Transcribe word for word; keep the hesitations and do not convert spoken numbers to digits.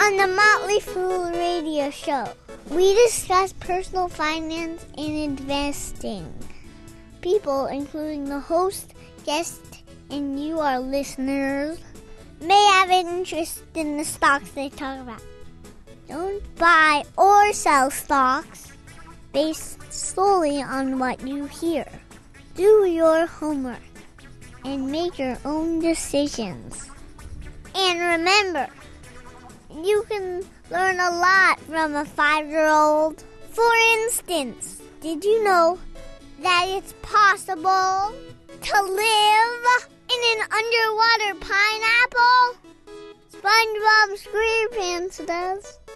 On the Motley Fool Radio Show, we discuss personal finance and investing. People, including the host, guest, and you, our listeners, may have an interest in the stocks they talk about. Don't buy or sell stocks based solely on what you hear. Do your homework and make your own decisions. And remember, you can learn a lot from a five-year-old. For instance, did you know that it's possible to live in an underwater pineapple? SpongeBob SquarePants does.